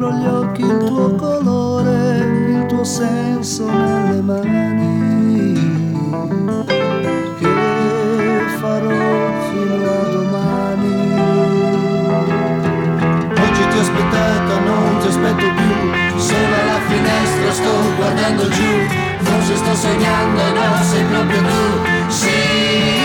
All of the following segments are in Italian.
dietro gli occhi il tuo colore, il tuo senso nelle mani, che farò fino a domani. Oggi ti ho aspettata, non ti aspetto più, solo alla finestra sto guardando giù, forse sto sognando, no, sei proprio tu, sì.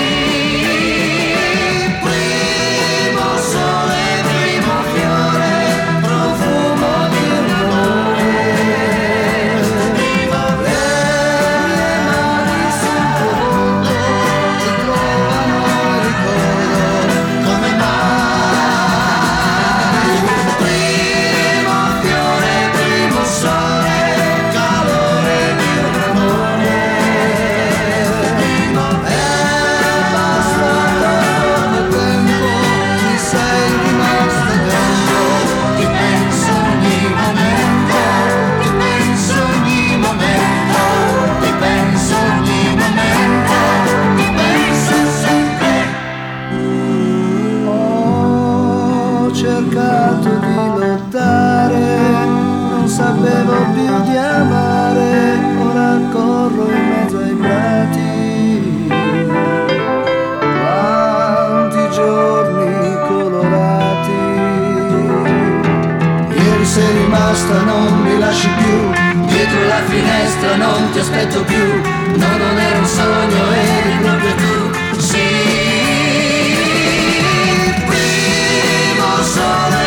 Cercato di lottare, non sapevo più di amare, ora corro in mezzo ai prati. Quanti giorni colorati, Ieri sei rimasta, non mi lasci più, dietro la finestra non ti aspetto più, no, non era un sogno, eri proprio tu, sì. Primo sole